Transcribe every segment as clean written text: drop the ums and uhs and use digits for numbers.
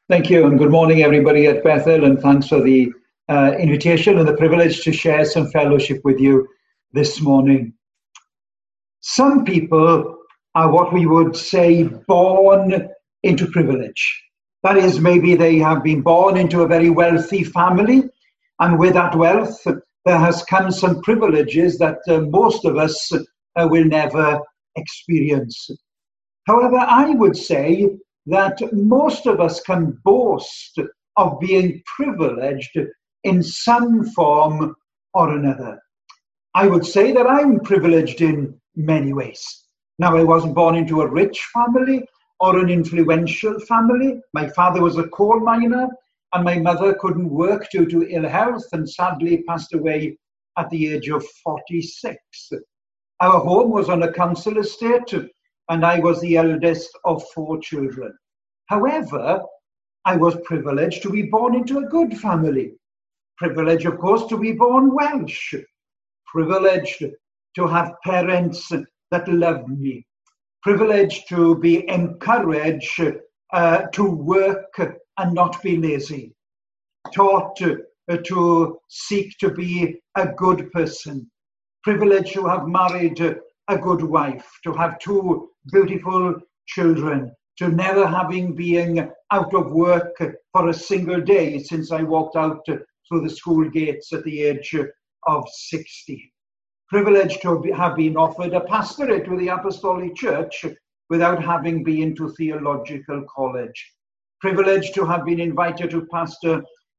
Thank you, and good morning, everybody at Bethel, and thanks for the invitation and the privilege to share some fellowship with you this morning. Some people are what we would say born into privilege. That is, maybe they have been born into a very wealthy family, and with that wealth, there has come some privileges that most of us will never experience. However, I would say that most of us can boast of being privileged in some form or another. I would say that I'm privileged in many ways. Now, I wasn't born into a rich family or an influential family. My father was a coal miner, and my mother couldn't work due to ill health and sadly passed away at the age of 46. Our home was on a council estate, and I was the eldest of 4 children. However, I was privileged to be born into a good family. Privileged, of course, to be born Welsh. Privileged to have parents that loved me. Privileged to be encouraged to work and not be lazy. Taught to seek to be a good person. Privileged to have married a good wife, to have 2 beautiful children, to never having been out of work for a single day since I walked out through the school gates at the age of 60. Privileged to have been offered a pastorate with the Apostolic Church without having been to theological college. Privileged to have been invited to pastor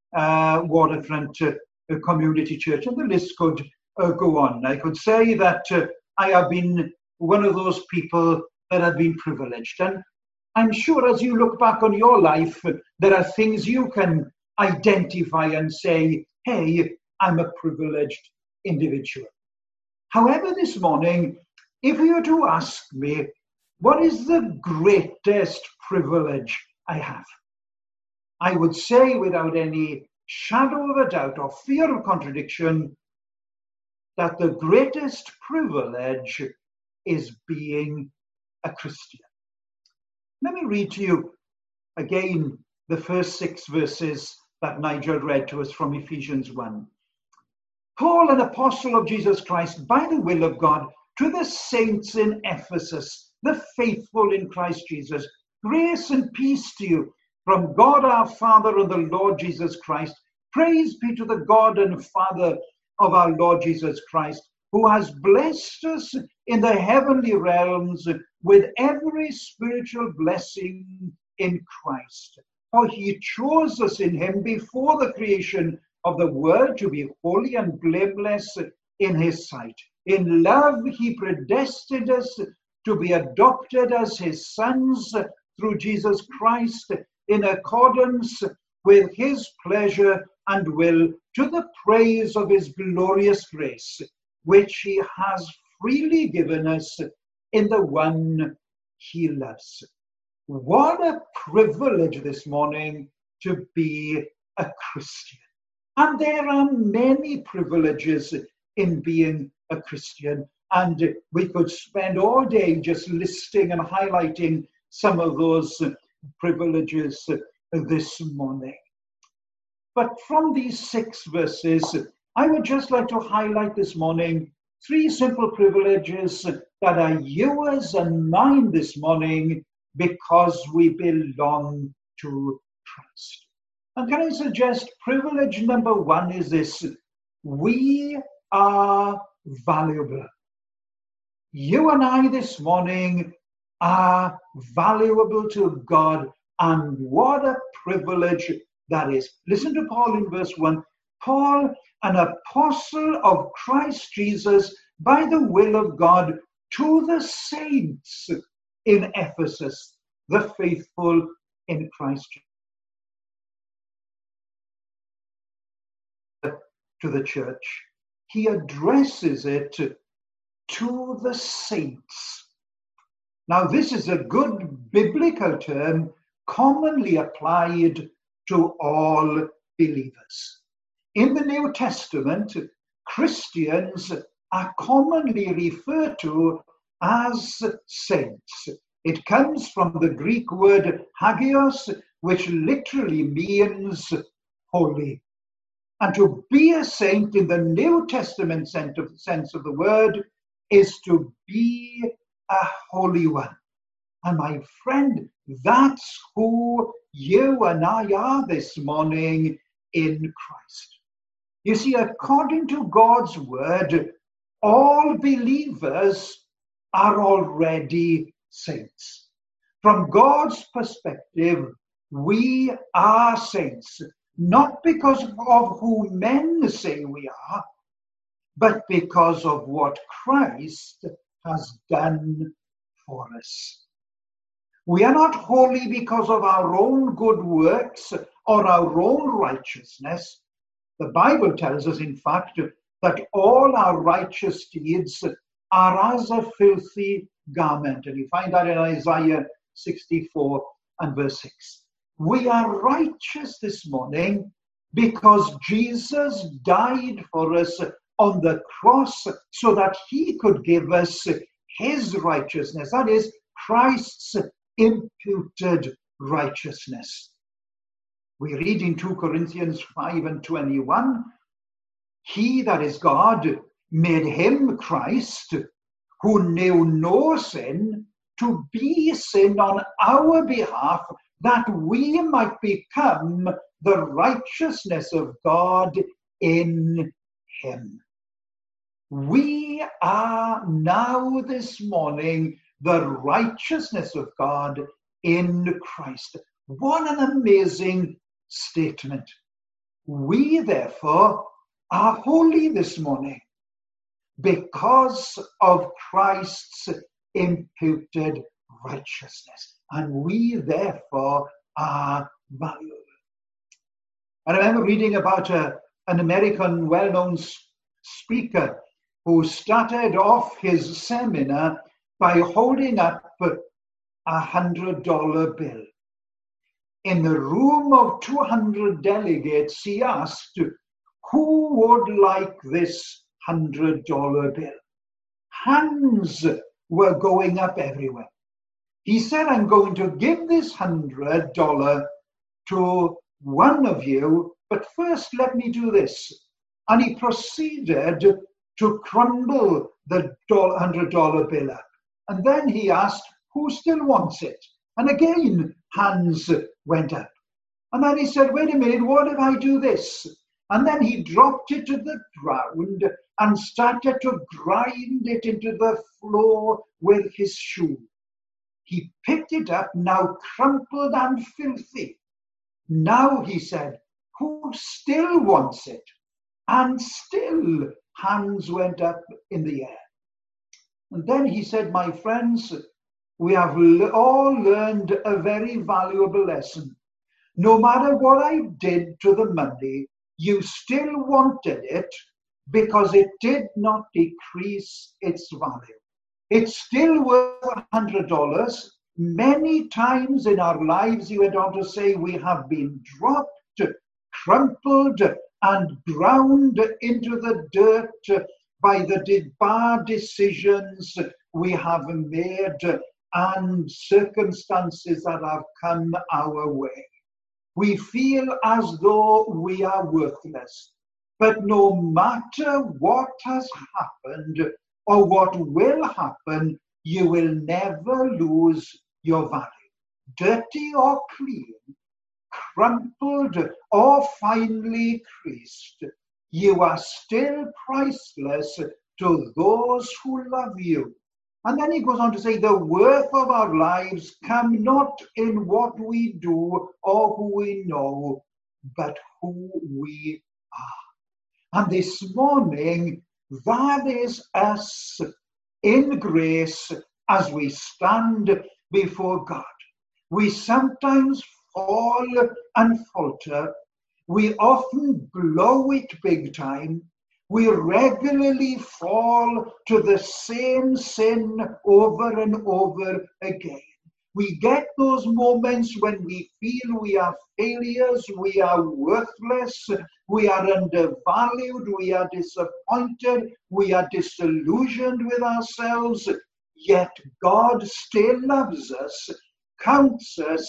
Waterfront Community Church, and the list could go on. I could say that I have been one of those people that have been privileged. And I'm sure as you look back on your life, there are things you can identify and say, hey, I'm a privileged individual. However, this morning, if you were to ask me, what is the greatest privilege I have? I would say without any shadow of a doubt or fear of contradiction, that the greatest privilege is being a Christian. Let me read to you again the first 6 verses that Nigel read to us from Ephesians 1. Paul, an apostle of Jesus Christ, by the will of God, to the saints in Ephesus, the faithful in Christ Jesus, grace and peace to you from God our Father and the Lord Jesus Christ. Praise be to the God and Father of our Lord Jesus Christ, who has blessed us in the heavenly realms with every spiritual blessing in Christ. For he chose us in him before the creation of the world to be holy and blameless in his sight. In love he predestined us to be adopted as his sons through Jesus Christ in accordance with his pleasure and will, to the praise of his glorious grace, which he has freely given us in the one he loves. What a privilege this morning to be a Christian. And there are many privileges in being a Christian. And we could spend all day just listing and highlighting some of those privileges this morning. But from these 6 verses, I would just like to highlight this morning 3 simple privileges that are yours and mine this morning because we belong to Christ. And can I suggest privilege number 1 is this: we are valuable. You and I this morning are valuable to God, and what a privilege that is. Listen to Paul in verse 1. Paul, an apostle of Christ Jesus, by the will of God, to the saints in Ephesus, the faithful in Christ Jesus. To the church. He addresses it to the saints. Now, this is a good biblical term commonly applied to all believers. In the New Testament, Christians are commonly referred to as saints. It comes from the Greek word hagios, which literally means holy. And to be a saint in the New Testament sense of the word is to be a holy one. And my friend, that's who you and I are this morning in Christ. You see, according to God's word, all believers are already saints. From God's perspective, we are saints, not because of who men say we are, but because of what Christ has done for us. We are not holy because of our own good works or our own righteousness. The Bible tells us, in fact, that all our righteous deeds are as a filthy garment. And you find that in Isaiah 64 and verse 6. We are righteous this morning because Jesus died for us on the cross so that he could give us his righteousness. That is, Christ's imputed righteousness. We read in 2 Corinthians 5 and 21, he, that is God, made him, Christ, who knew no sin, to be sin on our behalf, that we might become the righteousness of God in him. We are now this morning the righteousness of God in Christ. What an amazing statement. We, therefore, are holy this morning because of Christ's imputed righteousness. And we, therefore, are valuable. I remember reading about an American well-known speaker who started off his seminar by holding up $100 bill. In the room of 200 delegates, he asked, who would like this $100 bill? Hands were going up everywhere. He said, I'm going to give this $100 to one of you, but first let me do this. And he proceeded to crumble the $100 bill up. And then he asked, who still wants it? And again, hands went up. And then he said, wait a minute, what if I do this? And then he dropped it to the ground and started to grind it into the floor with his shoe. He picked it up, now crumpled and filthy. Now, he said, who still wants it? And still hands went up in the air. And then he said, my friends, we have all learned a very valuable lesson. No matter what I did to the money, you still wanted it because it did not decrease its value. It's still worth $100. Many times in our lives, he went on to say, we have been dropped, crumpled, and ground into the dirt by the bad decisions we have made and circumstances that have come our way. We feel as though we are worthless. But no matter what has happened or what will happen, you will never lose your value. Dirty or clean, crumpled or finely creased, you are still priceless to those who love you. And then he goes on to say, the worth of our lives come not in what we do or who we know, but who we are. And this morning, that is us in grace as we stand before God. We sometimes fall and falter. We often blow it big time. We regularly fall to the same sin over and over again. We get those moments when we feel we are failures, we are worthless, we are undervalued, we are disappointed, we are disillusioned with ourselves. Yet God still loves us, counts us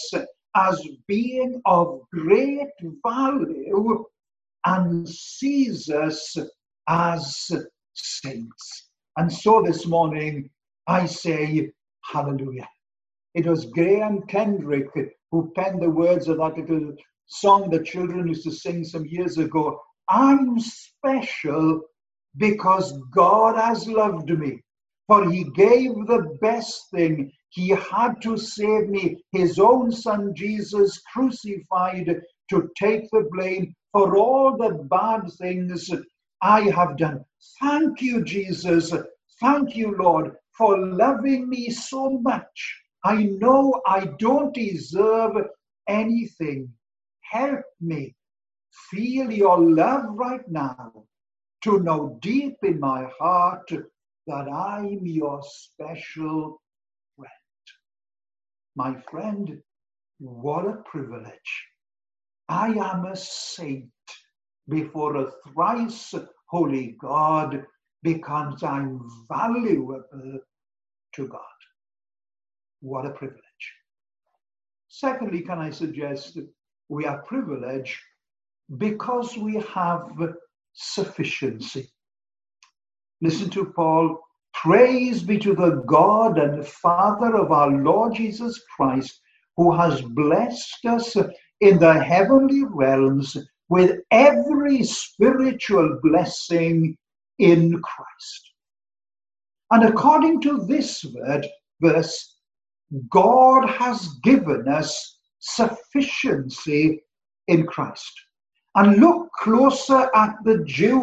as being of great value and sees us as saints. And so this morning I say hallelujah. It was Graham Kendrick who penned the words of that little song the children used to sing some years ago. I'm special because God has loved me, for he gave the best thing. He had to save me, his own son Jesus crucified, to take the blame for all the bad things I have done. Thank you, Jesus. Thank you, Lord, for loving me so much. I know I don't deserve anything. Help me feel your love right now, to know deep in my heart that I'm your special friend. My friend, what a privilege. I am a saint before a thrice holy God because I'm valuable to God. What a privilege. Secondly, can I suggest that we are privileged because we have sufficiency. Listen to Paul. Praise be to the God and Father of our Lord Jesus Christ, who has blessed us in the heavenly realms with every spiritual blessing in Christ. And according to this verse, God has given us sufficiency in Christ. And look closer at the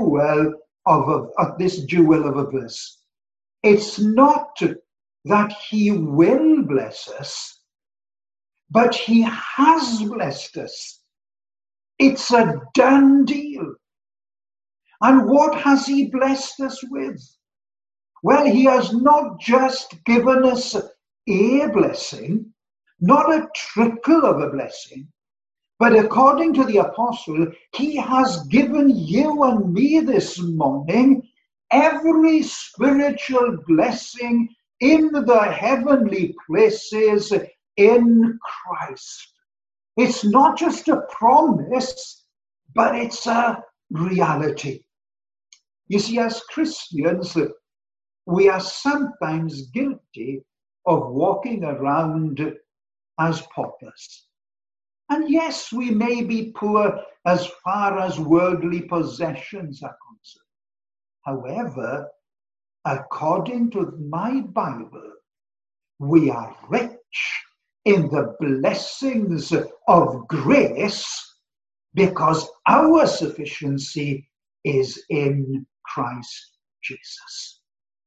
this jewel of a verse. It's not that he will bless us, but he has blessed us. It's a done deal. And what has he blessed us with? Well, he has not just given us a blessing, not a trickle of a blessing, but according to the apostle, he has given you and me this morning every spiritual blessing in the heavenly places in Christ. It's not just a promise, but it's a reality. You see, as Christians, we are sometimes guilty of walking around as paupers. And yes, we may be poor as far as worldly possessions are concerned. However, according to my Bible, we are rich in the blessings of grace because our sufficiency is in Christ Jesus.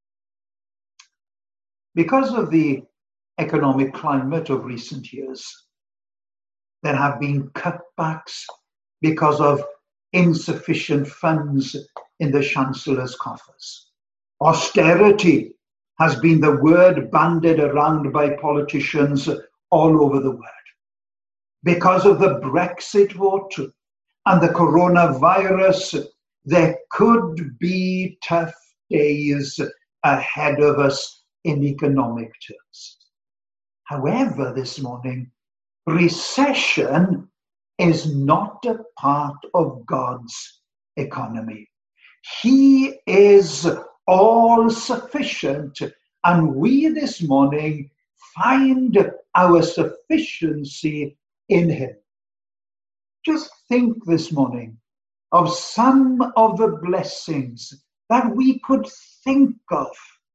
Because of the economic climate of recent years, there have been cutbacks because of insufficient funds in the Chancellor's coffers. Austerity has been the word bandied around by politicians all over the world. Because of the Brexit vote and the coronavirus, there could be tough days ahead of us in economic terms. However, this morning, recession is not a part of God's economy. He is all sufficient, and we this morning find our sufficiency in him. Just think this morning of some of the blessings that we could think of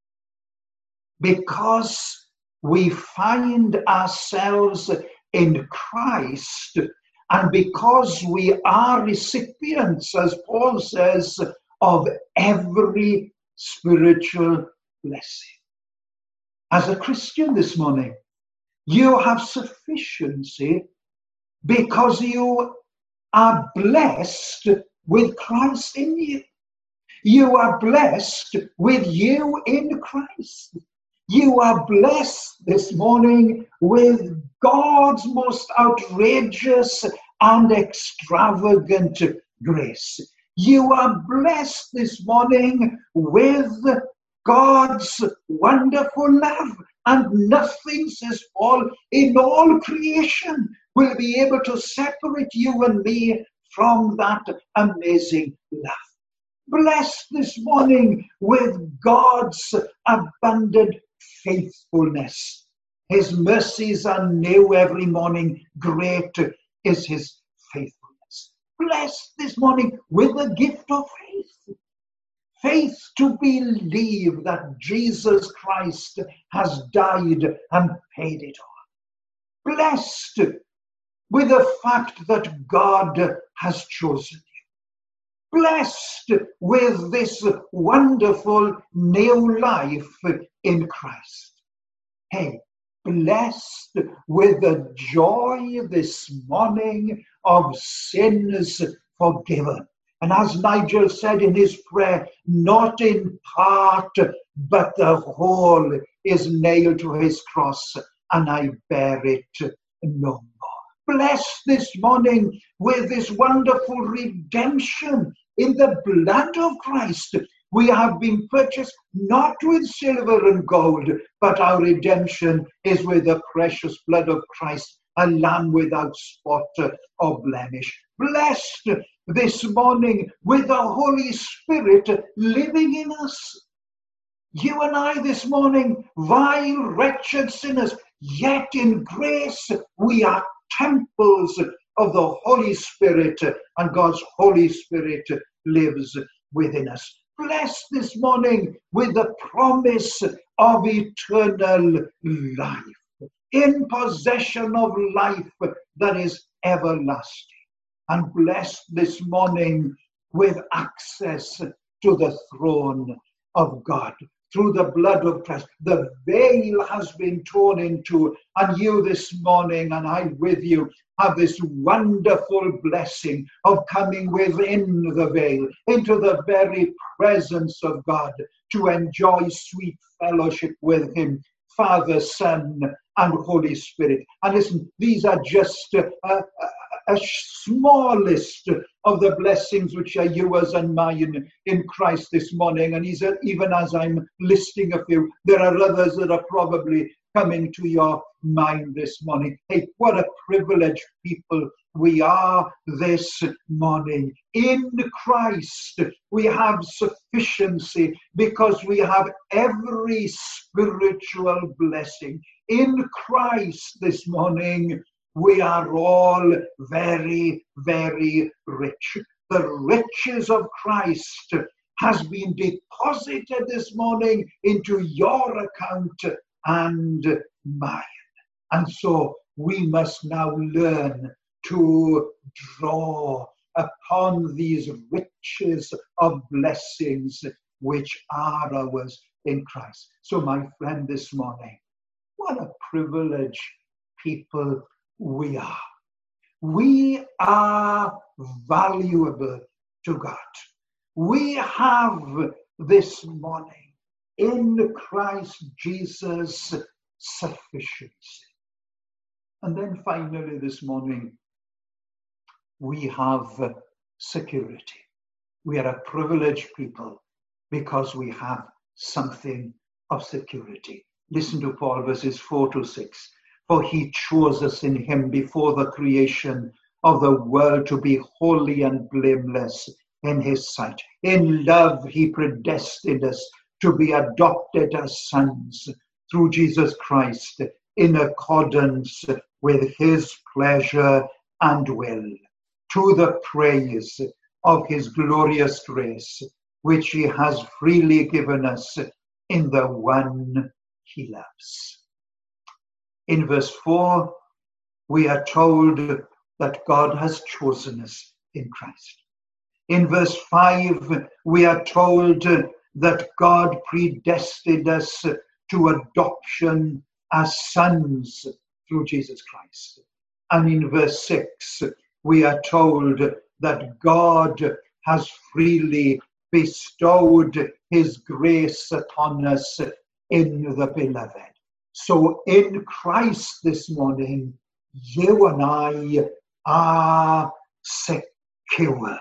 because we find ourselves in Christ, and because we are recipients, as Paul says, of every spiritual blessing. As a Christian this morning, you have sufficiency because you are blessed with Christ in you. You are blessed with you in Christ. You are blessed this morning with God's most outrageous and extravagant grace. You are blessed this morning with God's wonderful love. And nothing, says Paul, in all creation will be able to separate you and me from that amazing love. Blessed this morning with God's abundant faithfulness. His mercies are new every morning. Great is his faithfulness. Blessed this morning with the gift of faith. Faith to believe that Jesus Christ has died and paid it all. Blessed with the fact that God has chosen you. Blessed with this wonderful new life in Christ. Hey, blessed with the joy this morning of sins forgiven. And as Nigel said in his prayer, not in part, but the whole is nailed to his cross, and I bear it no more. Blessed this morning with this wonderful redemption in the blood of Christ. We have been purchased not with silver and gold, but our redemption is with the precious blood of Christ, a lamb without spot or blemish. Blessed this morning with the Holy Spirit living in us. You and I this morning, vile, wretched sinners, yet in grace we are temples of the Holy Spirit, and God's Holy Spirit lives within us. Blessed this morning with the promise of eternal life, in possession of life that is everlasting. And blessed this morning with access to the throne of God. Through the blood of Christ, the veil has been torn into, and you this morning, and I with you, have this wonderful blessing of coming within the veil, into the very presence of God, to enjoy sweet fellowship with him, Father, Son, and Holy Spirit. And listen, these are just a small list of the blessings which are yours and mine in Christ this morning. And even as I'm listing a few, there are others that are probably coming to your mind this morning. Hey, what a privileged people we are this morning. In Christ, we have sufficiency because we have every spiritual blessing. In Christ this morning, we are all very, very rich. The riches of Christ has been deposited this morning into your account and mine. And so we must now learn to draw upon these riches of blessings which are ours in Christ. So my friend, this morning, what a privileged people we are. We are valuable to God. We have this morning in Christ Jesus sufficiency. And then finally this morning, we have security. We are a privileged people because we have something of security. Listen to Paul, verses 4-6. For he chose us in him before the creation of the world to be holy and blameless in his sight. In love, he predestined us to be adopted as sons through Jesus Christ in accordance with his pleasure and will, to the praise of his glorious grace, which he has freely given us in the one he loves. In verse 4, we are told that God has chosen us in Christ. In verse 5, we are told that God predestined us to adoption as sons through Jesus Christ. And in verse 6, we are told that God has freely bestowed his grace upon us in the beloved. So in Christ this morning, you and I are secure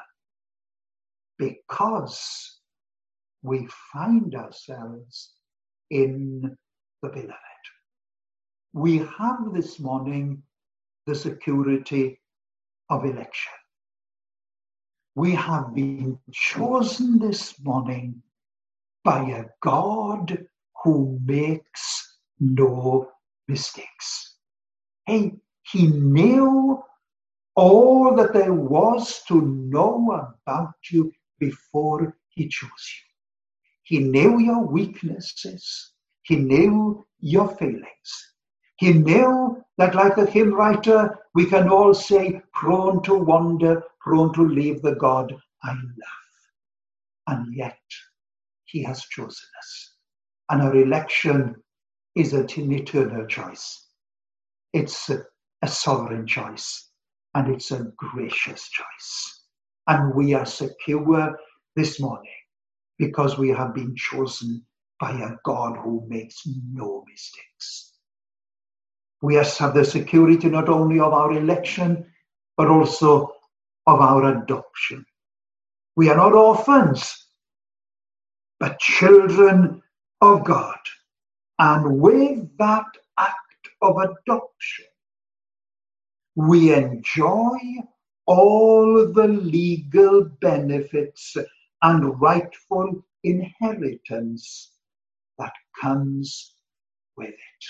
because we find ourselves in the beloved. We have this morning the security of election. We have been chosen this morning by a God who makes no mistakes. Hey, he knew all that there was to know about you before he chose you. He knew your weaknesses. He knew your failings. He knew that, like the hymn writer, we can all say, prone to wander, prone to leave the God I love. And yet, he has chosen us. And our election is an eternal choice. It's a sovereign choice. And it's a gracious choice. And we are secure this morning because we have been chosen by a God who makes no mistakes. We have the security not only of our election, but also of our adoption. We are not orphans, but children of God. And with that act of adoption, we enjoy all the legal benefits and rightful inheritance that comes with it.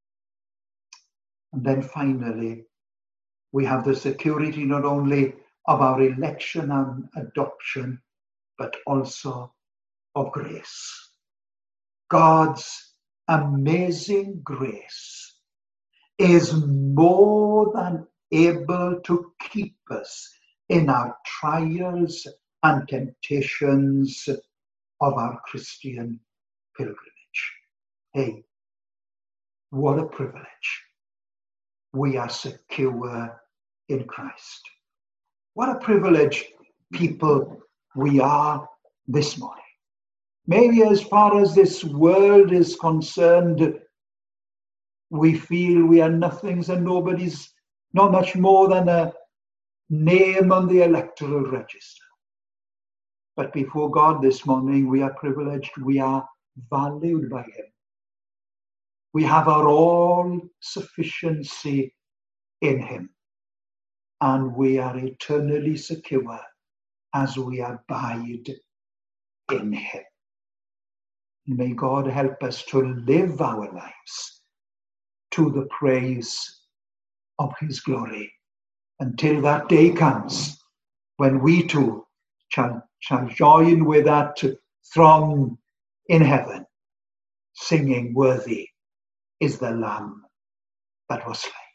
And then finally, we have the security not only of our election and adoption, but also of grace. God's amazing grace is more than able to keep us in our trials and temptations of our Christian pilgrimage. Hey, what a privilege. We are secure in Christ. What a privilege, people, we are this morning. Maybe as far as this world is concerned, we feel we are nothings and nobody's, not much more than a name on the electoral register. But before God this morning, we are privileged, we are valued by him. We have our all sufficiency in him. And we are eternally secure as we abide in him. May God help us to live our lives to the praise of his glory until that day comes when we too shall join with that throng in heaven, singing, "Worthy is the Lamb that was slain."